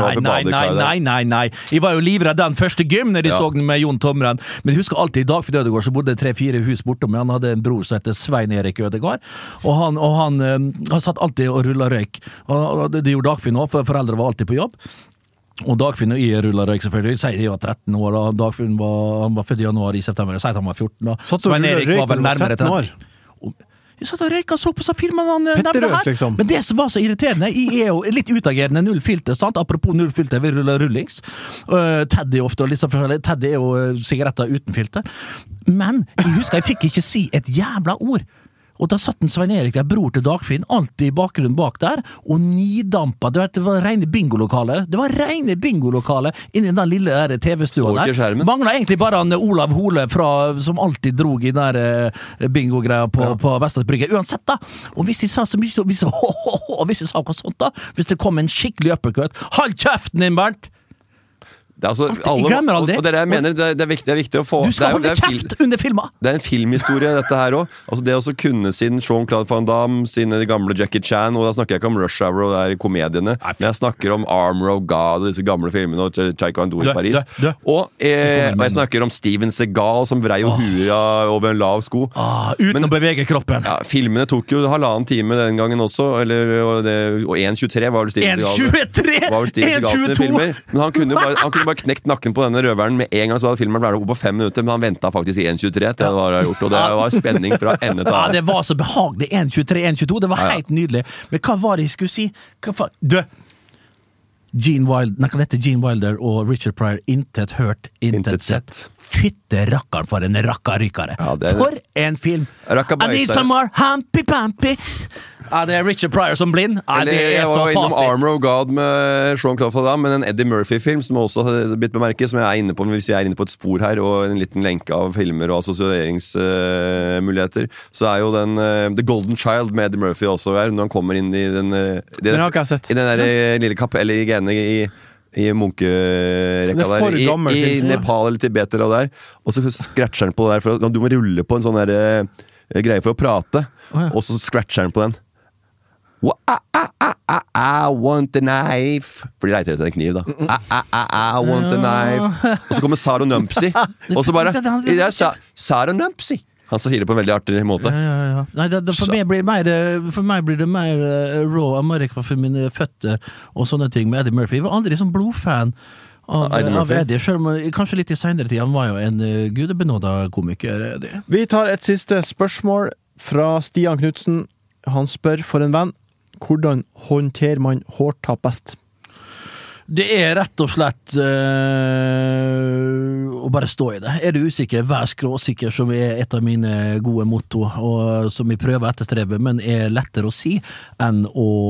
Nei. Jeg var jo livredd den første gym når de så den med Jon Tomren. Men husker alltid, i Dagfinn Ødegård så bodde 3-4 hus bortom, han hadde en bror som heter Svein Erik Ødegård, og han satt alltid og rullet røyk. Og det gjorde Dagfinn også, for foreldre var alltid på jobb. Og Dagfinn og jeg rullet røyk selvfølgelig. Sier de var 13 år, og Dagfinn var født i januar, i september. Jeg sier at han var 14 år. Svein Erik var vel nærmere 13 år. Jeg satt og røyka så på så filmen han nevnte her. Liksom. Men det som var så irriterende, jeg jo litt utagerende, null filter, sant? Apropos null filter, vi ruller rullings. Teddy ofte, og litt sånn forskjellig. Teddy jo sigaretter uten filter. Men jeg husker, jeg fikk ikke si et jævla ord. Og da satt en Svein Erik der, bror til Dagfinn, alltid i bakgrunnen bak der, og nidampa. Du vet, det var rene bingolokale. Det var rene bingolokale inni den lille der TV-stua der. Manglet egentlig bare han Olav Hole som alltid drog i den der bingo-greia på Vestlands Brygge. Uansett da. Og hvis jeg sa så mye, hvis jeg sa noe sånt da, hvis det kom en skikkelig uppercut, hold kjeften din, Bernt! Det jeg glemmer aldri. Og det jeg mener, det er viktig å få... Du skal holde kjeft under filmen! Det en filmhistorie, dette her også. Altså det å kunne sin Jean-Claude Van Damme, sine gamle Jackie Chan, og da snakker jeg ikke om Rush Hour og der komediene, men jeg snakker om Armor of God, disse gamle filmene, og Taekwondo i Paris. Og jeg snakker om Steven Seagal, som vrei jo huet over en lav sko. Uten å bevege kroppen. Ja, filmene tok jo 1,5 time den gangen også, og 1,23 var vel Steven Seagal sine filmer. Men han kunne bare knekt nakken på denne røveren med en gang, så hadde filmen vært oppe på 5 minutter, men han ventet faktisk i 1,23 til det var gjort, og det var spenning fra ende til annen. Ja, det var så behagelig, 1,23, 1,22, det var helt nydelig. Men hva var det jeg skulle si? Gene Wilder og Richard Pryor, intet hørt, intet sett. Fytte rakkeren for en rakkarykere. For en film! I need some more hampy-pampy! Ja, det Richard Pryor som blind. Ja, det jeg så var innom fasit. Armor of God med Jean-Claude Van Damme, men en Eddie Murphy-film som også har blitt bemerket, som jeg inne på, hvis jeg inne på et spor her, og en liten lenke av filmer og assosieringsmuligheter, så jo den The Golden Child med Eddie Murphy også her, når han kommer inn i den har ikke jeg sett. I den der lille kapellet i munkerekka der, i Nepal eller Tibet eller der, og så scratcher han på det der, for du må rulle på en sånn der greie for å prate, og så scratcher han på den. I want a knife. For de leiter etter en kniv da. I want a knife. Og så kommer Sarah Numpsy, og så bare Sarah Numpsy. Han sier det på en veldig artig måte. Nei, for meg blir det mer Raw America for mine føtter og sånne ting med Eddie Murphy. Jeg var aldri sånn blodfan av Eddie, selv om kanskje litt i senere tid. Han var jo en gudebenåda komiker, Eddie. Vi tar et siste spørsmål fra Stian Knudsen. Han spør for en venn: hvordan håndterer man hårtap best? Det rett og slett å bare stå i det. Du usikker, vær skråsikker, som et av mine gode motto, og som jeg prøver å etterstrebe, men lettere å si enn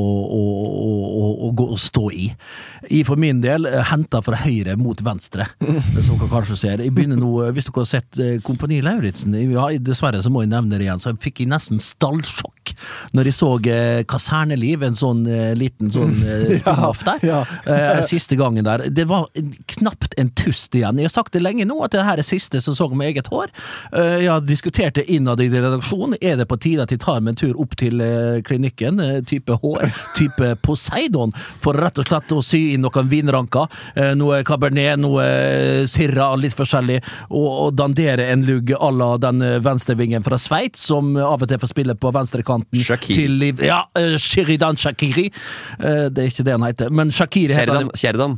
å gå og stå i. Jeg for min del hentet fra høyre mot venstre, som dere kanskje ser. Jeg begynner nå, hvis dere har sett Kompani Lauritzen, dessverre så må jeg nevne det igjen, så fikk jeg nesten stallsjokk når jeg så Kaserneliv, en sånn liten spin-off der. Siste gangen der. Det var knapt en tust igjen. Jeg har sagt det lenge nå, at det her siste sesong med eget hår. Jeg har diskutert det innad i redaksjonen. Det på tide at jeg tar meg en tur opp til klinikken, type hår, type Poseidon, for rett og slett å sy inn noen vinranker, noe Cabernet, noe Syrah, litt forskjellig, og dandere en lugg à la den venstrevingen fra Sveits, som av og til får spille på venstrekanten. Shaqiri. Sheridan Shaqiri. Det ikke det han heter, men Shaqiri heter det. Sherdan.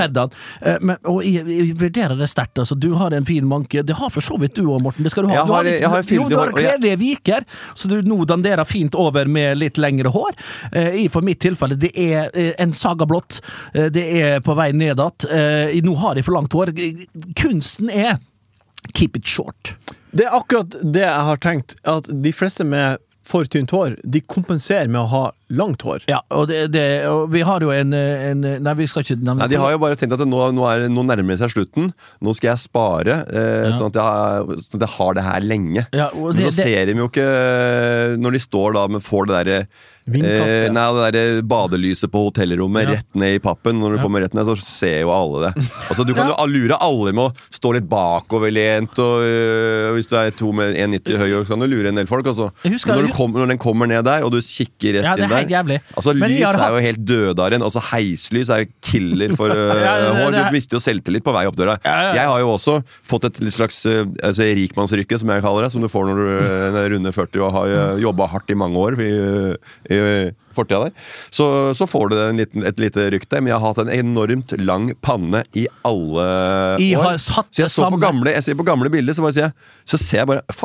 Og jeg vurderer det sterkt. Altså, du har en fin manke. Det har for så vidt du også, Morten. Det skal du ha. Du har kledelige viker, så du nå danderer fint over med litt lengre hår. For mitt tilfelle, det en saga blått. Det på vei nedat. Nå har jeg for langt hår. Kunsten keep it short. Det akkurat det jeg har tenkt, at de fleste med for tynt hår, de kompenserer med å ha langt hår. Ja, og vi har jo nei, vi skal ikke nevne. Nei, de har jo bare tenkt at nå nærmer seg slutten. Nå skal jeg spare, sånn at jeg har det her lenge. Ja, men så ser de jo ikke, når de står da, får det der det der badelyset på hotellrommet rett ned i pappen. Når du kommer rett ned, så ser jo alle det. Altså, du kan jo lure alle med å stå litt bakoverlent, og hvis du 2 med 1,90 høy, så kan du lure en del folk. Altså. Når den kommer ned der, og du kikker rett inn der, altså lys jo helt dødaren. Altså heislys jo killer for hår. Du mister jo selvtillit på vei opp døra. Jeg har jo også fått et litt slags rikmannsrykke, som jeg kaller det, som du får når du runder 40 og har jobbet hardt i mange år i fortida der. Så får du et lite rykk der, men jeg har hatt en enormt lang panne i alle år. Så jeg ser på gamle bilder, så ser jeg bare, faen,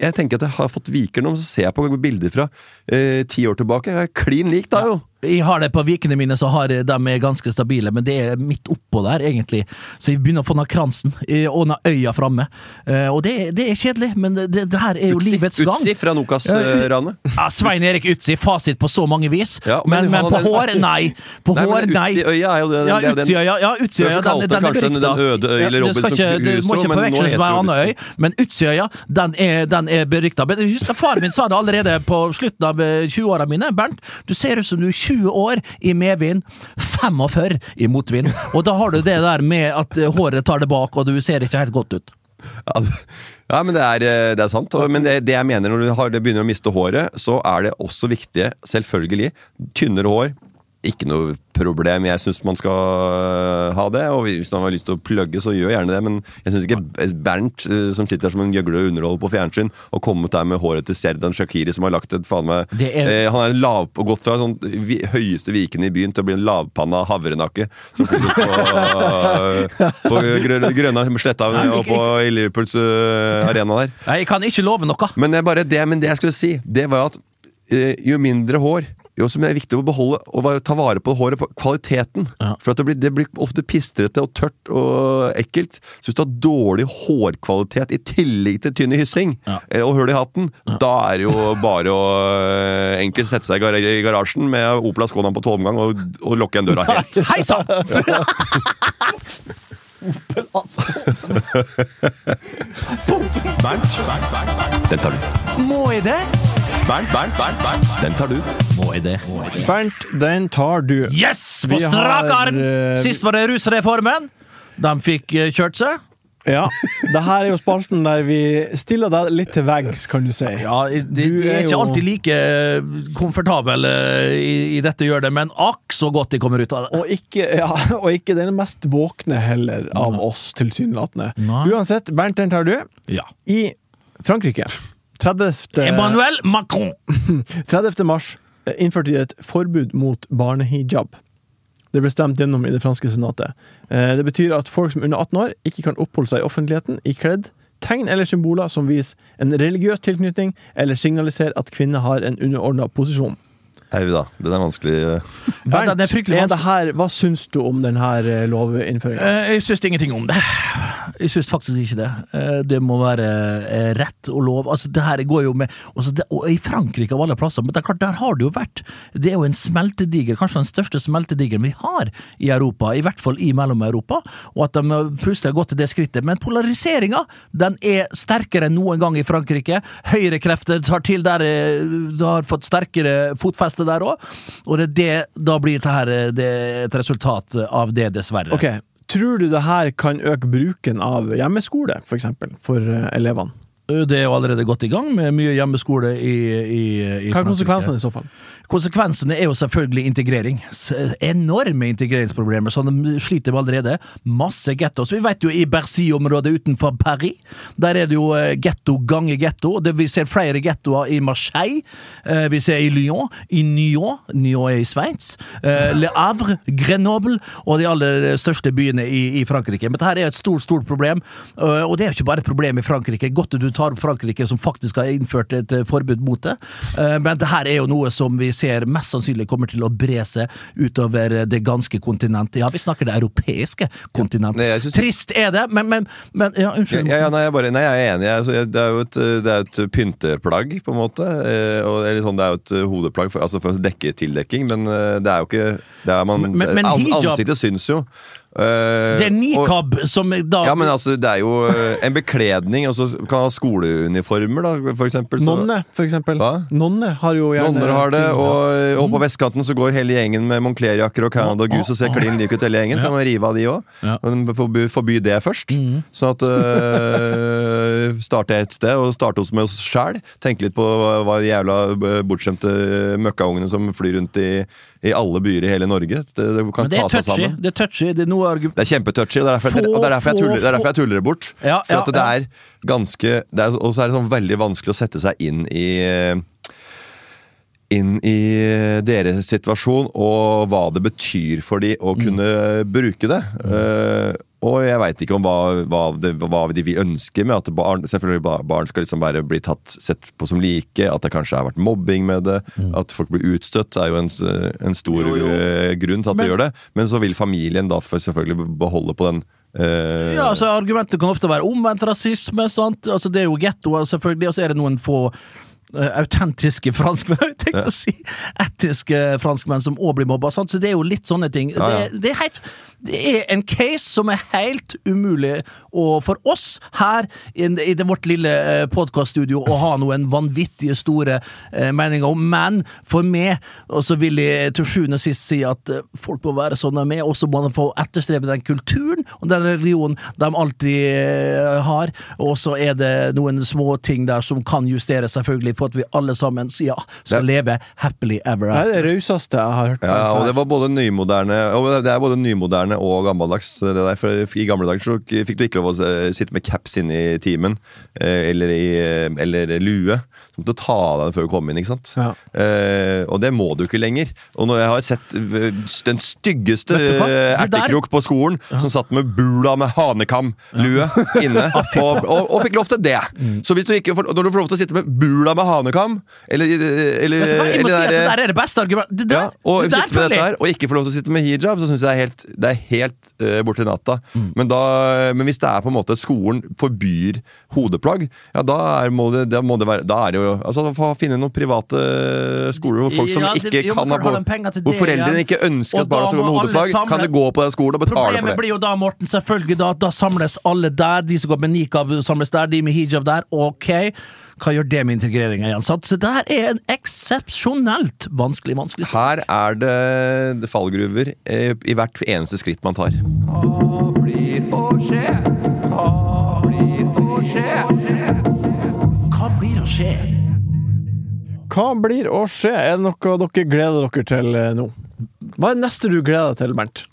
jeg tenker at jeg har fått viker nå, så ser jeg på bilder fra 10 år tilbake. Jeg klin lik da jo. Jeg har det på vikene mine, så har de ganske stabile, men det midt oppå der, egentlig. Så jeg begynner å få den kransen, og den øya fremme. Og det kjedelig, men det her jo livets gang. Utsi fra Nokas-ranet. Ja, Svein Erik Utsi, fasit på så mange vis. Ja, men på hår, nei. På hår, nei. Utsi-øya jo det. Ja, Utsi-øya, den kanskje den øde øy, eller Robinson Crusoe. Det må ikke forveksles med en annen øy, men Utsi-øya, den beryktet. Men jeg husker far min sa det allerede på slutten av 20-årene mine. Bernt, du ser ut som du 20 år i medvind, 45 i motvind. Og da har du det der med at håret tar det bak, og du ser ikke helt godt ut. Ja, men det er sant. Men det jeg mener, når du begynner å miste håret, så det også viktig, selvfølgelig, tynnere hår. Ikke noe problem, jeg synes man skal ha det, og hvis man har lyst til å plugge, så gjør gjerne det, men jeg synes ikke Bernt, som sitter som en gjøgle og underholder på fjernsyn, og kommet der med håret til Serdan Shaqiri, som har lagt et faen meg han lav, og gått fra sånn høyeste viken i byen til å bli en lavpanna havrenakke, som flyttet på grønne sletta og på Liverpools arena der. Jeg kan ikke love noe. Men det jeg skulle si, det var at jo mindre hår, jo som viktig å beholde og ta vare på håret, på kvaliteten. Ja. For at det blir ofte pistrete og tørt og ekkelt. Så hvis du har dårlig hårkvalitet i tillegg til tynne hyssing og hull i hatten, da det jo bare å egentlig sette seg i garasjen med Opel Ascona på tomgang og lukke en døra helt. Hei sann! Opel Ascona. Bernt. Den tar du. Må jeg det? Bernt. Den tar du. Må jeg det? Bernt, den tar du. Yes! På strak arm! Sist var det rusreformen. De fikk kjørt seg. Ja, det her jo spalten der vi stiller deg litt til veggs, kan du si. Ja, det ikke alltid like komfortabel i dette gjør det, men akk så godt de kommer ut av det. Og ikke den mest våkne heller av oss tilsynelatende. Uansett, Bernt, den tar du. Ja. I Frankrike 30. Emmanuel Macron 30. mars innførte de et forbud mot barnehijab. Det ble stemt gjennom i det franske senatet. Det betyr at folk som under 18 år ikke kan oppholde seg i offentligheten i kledd, tegn eller symboler som viser en religiøs tilknytning eller signaliserer at kvinner har en underordnet posisjon. Hei da, den vanskelig. Bernt, det hva syns du om denne lovinnføringen? Jeg syns ingenting om det. Jeg syns faktisk ikke det. Det må være rett og lov. Altså, det her går jo med og i Frankrike av alle plasser, men det er klart, der har det jo vært. Det jo en smeltediger, kanskje den største smeltedigeren vi har i Europa, i hvert fall i Mellom-Europa, og at de plutselig har gått til det skrittet. Men polariseringen, den sterkere enn noen gang i Frankrike. Høyrekrefter tar til der, det har fått sterkere fotfeste der også, og da blir det et resultat av det, dessverre. Ok, tror du det her kan øke bruken av hjemmeskole, for eksempel, for elevene? Det jo allerede gått i gang med mye hjemmeskole i Hva konsekvensene i så fall? Konsekvensene jo selvfølgelig integrering. Enorme integreringsproblemer, så de sliter med allerede. Masse ghettos. Vi vet jo i Bercy-området utenfor Paris, der det jo ghetto ganger ghetto. Vi ser flere ghettoer i Marseille, vi ser i Lyon, i Nyon i Sveits, Le Havre, Grenoble, og de aller største byene i Frankrike. Men dette et stort problem, og det jo ikke bare et problem i Frankrike. Godt du tar Frankrike som faktisk har innført et forbud mot det, men det her jo noe som vi ser mest sannsynlig kommer til å bre seg utover det ganske kontinentet. Ja, vi snakker det europeiske kontinentet. Trist det, men ja, unnskyld. Nei, jeg enig. Det jo et pynteplagg, på en måte, og det sånn, det jo et hodeplagg for å dekke tildekking, men det jo ikke men ansiktet syns jo. Det nikab som da... Ja, men altså, det jo en bekledning, og så kan ha skoleuniformer da, for eksempel. Nonne, for eksempel. Hva? Nonne har jo gjerne... Nonner har det, og på vestkanten så går hele gjengen med Moncler-jakker og Canada Goose og ser klin lik ut hele gjengen. Kan man rive av de også. Forby det først. Så at starte et sted, og starte hos med oss selv. Tenke litt på hva de jævla bortskjemte møkkaungene som flyr rundt i alle byer i hele Norge. Det kan ta seg sammen. Det touchy, det er kjempetouchy, og det er derfor jeg tuller det bort. For at det ganske, og så det sånn veldig vanskelig å sette seg inn inn i deres situasjon og hva det betyr for de å kunne bruke det. Og jeg vet ikke om hva de vil ønske med at selvfølgelig barn skal liksom bare bli sett på som like, at det kanskje har vært mobbing med det, at folk blir utstøtt er jo en stor grunn til at de gjør det, men så vil familien da selvfølgelig beholde på den Ja, altså argumentet kan ofte være omvendt rasisme, sant? Altså det er jo ghetto selvfølgelig, og så er det noen få autentiske franskmenn, jeg tenkte å si etiske franskmenn som også blir mobbet, sant? Så det er jo litt sånne ting. Det er en case som er helt umulig for oss her i vårt lille podcaststudio å ha noen vanvittige store meninger om, men for meg, og så vil jeg til sjuende og sist si at folk må være sånn med, og så må de få etterstrebe den kulturen og den religionen de alltid har, og så er det noen små ting der som kan justere selvfølgelig for at vi alle sammen skal leve happily ever after. Det er det rauseste jeg har hørt. Ja, og det var både nymoderne, og det er både nymoderne og gammeldags det der, for i gamle dager så fikk du ikke lov å sitte med caps inne i timen eller lue, så måtte du ta av den før du kom inn, ikke sant? Ja. Og det må du ikke lenger, og når jeg har sett den styggeste ertekrok på skolen som satt med bula med hanekam-lue inne og fikk lov til det, så hvis du ikke når du får lov til å sitte med bula med hanekam eller jeg må si at det der er det beste argumentet og ikke få lov til å sitte med hijab, så synes jeg det er helt bort til natta. Men hvis det er på en måte skolen forbyr hodeplagg, ja da må det være, da er det jo altså finne noen private skoler hvor folk som ikke kan ha på, hvor foreldrene ikke ønsker at barna skal gå med hodeplagg, kan du gå på den skolen og betale for det. Problemet blir jo da, Morten, selvfølgelig da samles alle der, de som går med nikab samles der, de med hijab der, ok, hva gjør det med integreringen igjen? Så det her er en eksepsjonelt vanskelig sak. Her er det fallgruver i hvert eneste skritt man tar. Hva blir å skje? Hva blir å skje? Hva blir å skje? Hva blir å skje? Er det noe dere gleder dere til nå? Hva er det neste du gleder deg til, Bernt?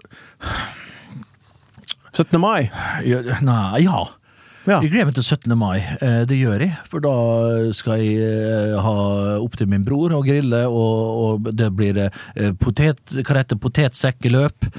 17. mai? Ja. Jeg gleder meg til 17. mai, det gjør jeg, for da skal jeg ha opp til min bror og grille, og det blir potetsekkeløp.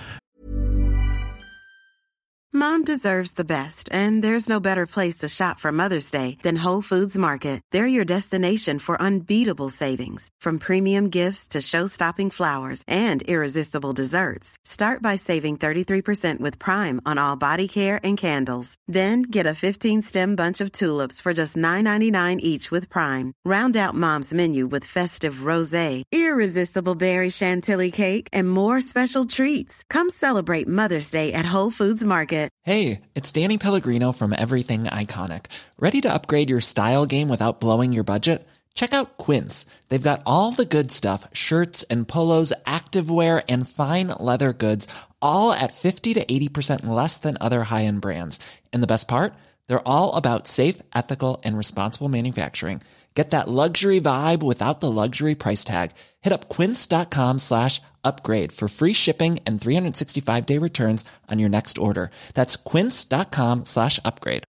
Mom deserves the best, and there's no better place to shop for Mother's Day than Whole Foods Market. They're your destination for unbeatable savings, from premium gifts to show-stopping flowers and irresistible desserts. Start by saving 33% with Prime on all body care and candles. Then get a 15-stem bunch of tulips for just $9.99 each with Prime. Round out Mom's menu with festive rosé, irresistible berry chantilly cake, and more special treats. Come celebrate Mother's Day at Whole Foods Market. Hey, it's Danny Pellegrino from Everything Iconic. Ready to upgrade your style game without blowing your budget? Check out Quince. They've got all the good stuff, shirts and polos, activewear, and fine leather goods, all at 50 to 80% less than other high-end brands. And the best part? They're all about safe, ethical, and responsible manufacturing. Get that luxury vibe without the luxury price tag. Hit up quince.com/upgrade for free shipping and 365-day returns on your next order. That's quince.com/upgrade.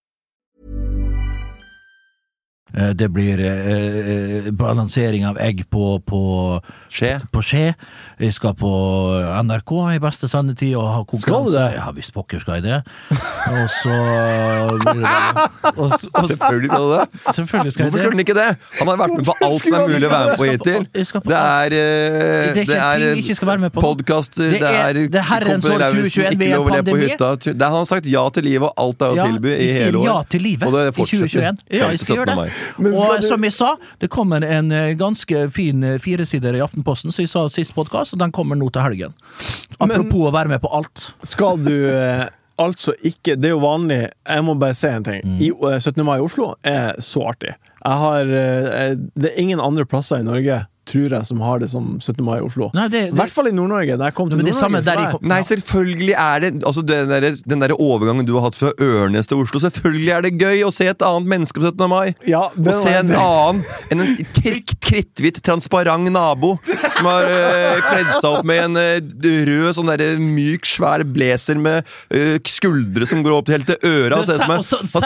Det blir balansering av egg på skje. Jeg skal på NRK i beste sendetid og ha konkurranse. Skal du det? Ja, hvis pokker skal jeg det. Og så blir det Selvfølgelig skal du det. Selvfølgelig skal jeg det. Hvorfor skulle han ikke det? Han har vært med på alt som er mulig å være med på hittil. Det er ikke skal være med på podcaster, det er Herrens år 2021 ved en pandemi. Han har sagt ja til livet, og alt er å tilby i hele år. Ja til livet i 2021. Ja, jeg skal gjøre det. Og som jeg sa, det kommer en ganske fin 4-sider i Aftenposten, så jeg sa sist podcast, og den kommer nå til helgen. Apropos å være med på alt. Skal du altså ikke, det er jo vanlig, jeg må bare si en ting, i 17. mai i Oslo er så artig. Det er ingen andre plasser i Norge, tror jeg, som har det som 17. mai i Oslo. I hvert fall i Nord-Norge. Da jeg kom til Nord-Norge, Nei, selvfølgelig er det altså den der overgangen du har hatt fra Ørnes til Oslo, selvfølgelig er det gøy å se et annet menneske på 17. mai. Ja, og se en annen, en kritthvitt, transparent nabo som har kledd seg opp med en rød, sånn der myk, svær blazer med skuldre som går opp til helt til øra. Han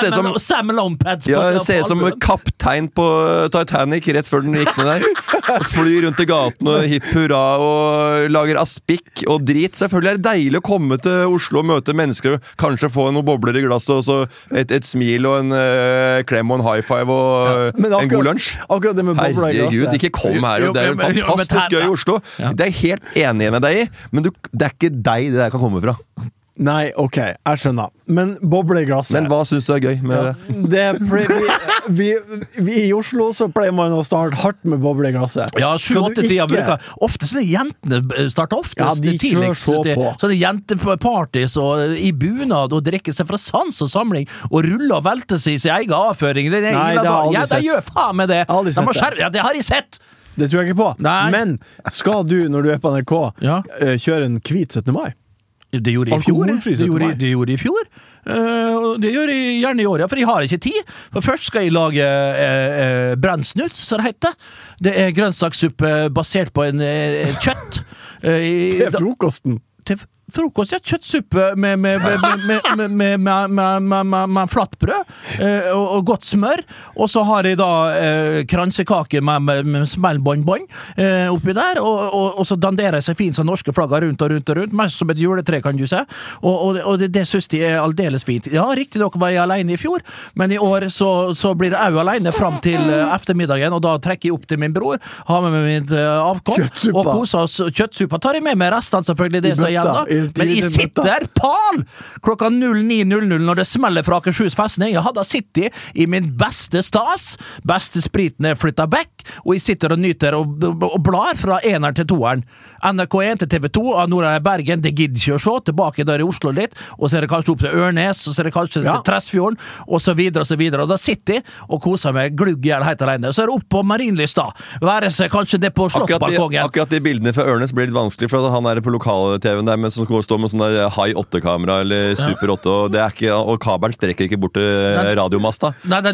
ser som kaptein på Titanic rett før den gikk ned der. flyr rundt i gaten og hipp hurra og lager aspikk og drit. Selvfølgelig det deilig å komme til Oslo og møte mennesker, kanskje få noen bobler i glasset, og så et smil og en klem og en high five og en god lunsj. Akkurat det med bobler i glasset. Herregud, ikke kom her, det jo fantastisk gøy i Oslo. Det helt enig med deg i, men det ikke deg det der kan komme fra. Nei, ok, jeg skjønner. Men boble i glasset. Men hva synes du gøy med det? Vi i Oslo så pleier man å starte hardt med boble i glasset. Ja, 7-8-tida bruker. Ofte sånne jentene starter oftest tidligst. Sånne jenteparties og i bunad og drikker seg fra sans og samling og ruller og velter seg i sin egen avføring. Nei, det har jeg aldri sett. De gjør faen med det. Det har jeg sett. Det tror jeg ikke på. Nei. Men skal du, når du på NRK, kjøre en hvit 17. mai? Det gjorde jeg i fjor. Det gjorde jeg i fjor. Det gjør jeg gjerne i år, for jeg har ikke tid. For først skal jeg lage brennsnutt, så det heter. Det grønnsakssuppe basert på en kjøtt. Til frokosten? Til frokost, kjøttsuppe med flatbrød og godt smør, og så har jeg da kransekake med smellbånd oppi der, og så danderer jeg seg fint som norske flagger rundt og rundt, mest som et juletre kan du se, og det synes de aldeles fint. Ja, riktig nok var jeg alene i fjor, men i år så blir det også alene frem til eftermiddagen, og da trekker jeg opp til min bror, har med meg mitt avkom, og koser oss. Kjøttsuppa tar jeg med meg resten, selvfølgelig, det som igjen da. Men jeg sitter pal klokka 09:00 når det smeller fra Akershus festning. Jeg hadde sittet i min beste stas, beste spriten flyttet back, og jeg sitter og nyter og blar fra 1'eren til 2'eren. NRK1 til TV 2 av Nordland Bergen, det gidder ikke å se, tilbake der i Oslo litt, og så det kanskje opp til Ørnes, og så det kanskje til Tresfjorden, og så videre, og da sitter jeg og koser meg glugg i helt alene. Så det opp på Marienlyst da, være seg kanskje det på Slottsbalkongen. Akkurat de bildene fra Ørnes blir litt vanskelig, for han på lokal-TV-en der, som står med sånn der High 8-kamera, eller Super 8, og det ikke, og kabelen strekker ikke bort til radiomasta.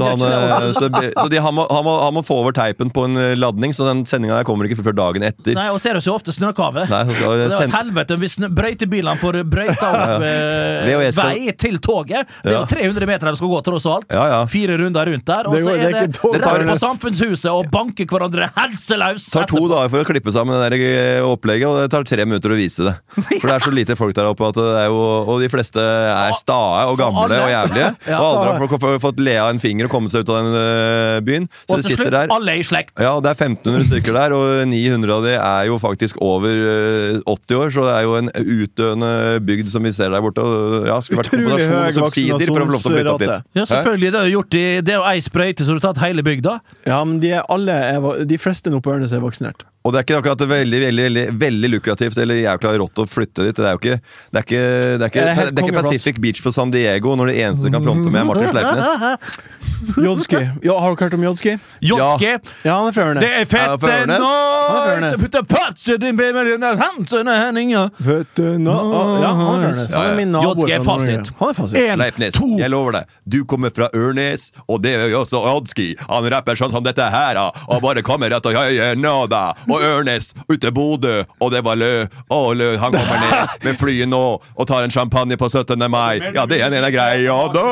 Så han må få over teipen på en ladning, så den sendingen her kommer ikke før dagen etter. Nei, og ser det så ofte snøkave. Nei, det var et helvete hvis brøytebilene får brøyta opp vei til toget. Det jo 300 meter de skal gå tross alt. 4 runder rundt der, og så det rett på Samfunnshuset og banke hverandre helseløs. Det tar 2 dager for å klippe sammen det der opplegget, og det tar 3 minutter å vise det. For det så lite folk der oppe at det jo, og de fleste stae og gamle og jævlige, og alle har fått le av en finger og kommet seg ut av den byen. Så og til slutt, alle i slekt. Ja, det 1500 stykker der, og 900 av de jo faktisk over 80 år, så det jo en utdøende bygd som vi ser der borte. Og skulle vært kombinasjon og subsidier for å få lov til å flytte opp dit. Ja, selvfølgelig, det gjort det ei sprøyte, så du har tatt hele bygda. Ja, men de fleste nå på Ørnes vaksinert. Og det ikke akkurat veldig lukrativt eller jævla rått å flytte dit. Det ikke Pacific Beach på San Diego når det eneste kan fronte med Martin Sleipnes. Jodski. Ja, har du hørt om Jodski? Jodski? Ja, han fra Ørnes. Det fette nice! Putte patser din baby den hansene henninga. Fette nice. Ja, han fra Ørnes. Han min nabo. Jodski fasit. Han fasit. Sleipnes, jeg lover deg. Du kommer fra Ørnes, og det jo også Jodski. Han rapper sånn som dette her, og bare kommer rett og høyer nå da. Og Ørnes ute Bodø, og det var lø, han kommer ned med flyet nå og tar en champagne på 17. mai. Ja, det en greia da.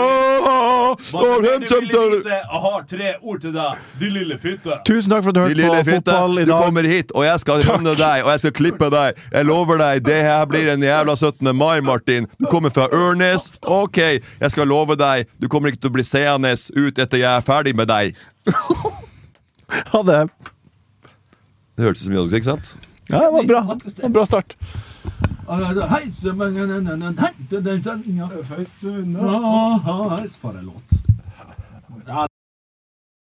Jeg har 3 ord til deg, de lille fitte. Tusen takk for at du hørte på fotball i dag. Du kommer hit, og jeg skal rønne deg, og jeg skal klippe deg. Jeg lover deg, det her blir en jævla 17. mai, Martin. Du kommer fra Ørnes. Ok, jeg skal love deg, du kommer ikke til å bli seende ut etter jeg ferdig med deg. Ha det. Det hørtes ut som Jodski, ikke sant? Ja, det var bra. Det var en bra start. Hei, så